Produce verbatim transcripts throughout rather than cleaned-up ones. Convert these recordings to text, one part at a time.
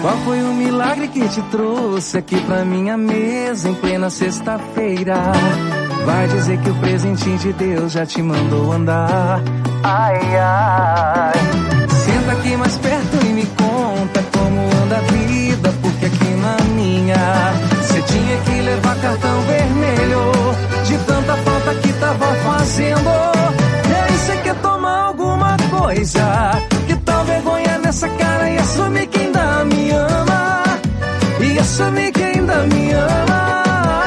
Qual foi o milagre que te trouxe aqui pra minha mesa em plena sexta-feira? Vai dizer que o presentinho de Deus já te mandou andar. Ai, ai. Senta aqui mais perto e me conta como anda a vida, porque aqui na minha cê tinha que levar cartão vermelho de tanta falta que tava fazendo. E aí cê quer tomar alguma coisa? Que tal vergonha nessa cara e assumir que ainda me ama? E assumir que ainda me ama?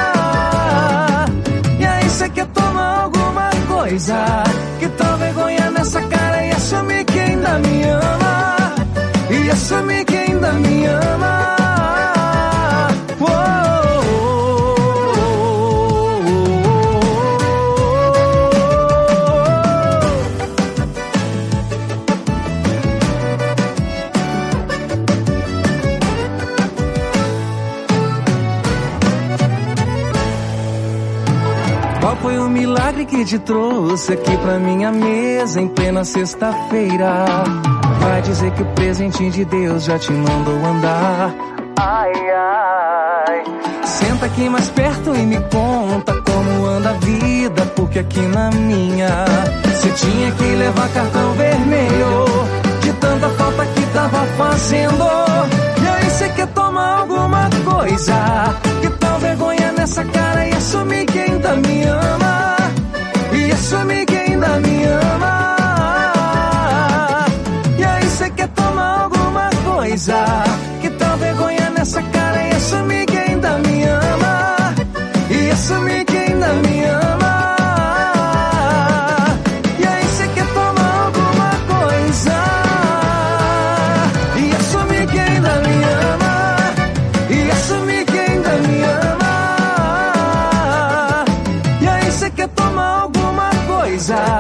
E aí cê quer tomar alguma coisa? Que tal vergonha nessa cara e assumir que ainda me ama? E assumir que ainda me ama? Qual foi o milagre que te trouxe aqui pra minha mesa em plena sexta-feira? Vai dizer que o presentinho de Deus já te mandou andar. Ai, ai. Senta aqui mais perto e me conta como anda a vida, porque aqui na minha cê tinha que levar cartão vermelho de tanta falta que tava fazendo. E aí cê quer tomar alguma coisa? Que tal vergonha nessa cara e assumir que ainda me ama? E assumir que ainda me ama? E aí cê quer tomar alguma coisa? Que tal vergonha nessa cara e assumir que ainda me ama? E assumir que ainda me ama? E aí cê quer tomar alguma coisa? E assumir que ainda me ama? E assumir que ainda me ama? E aí cê quer tomar alguma coisa?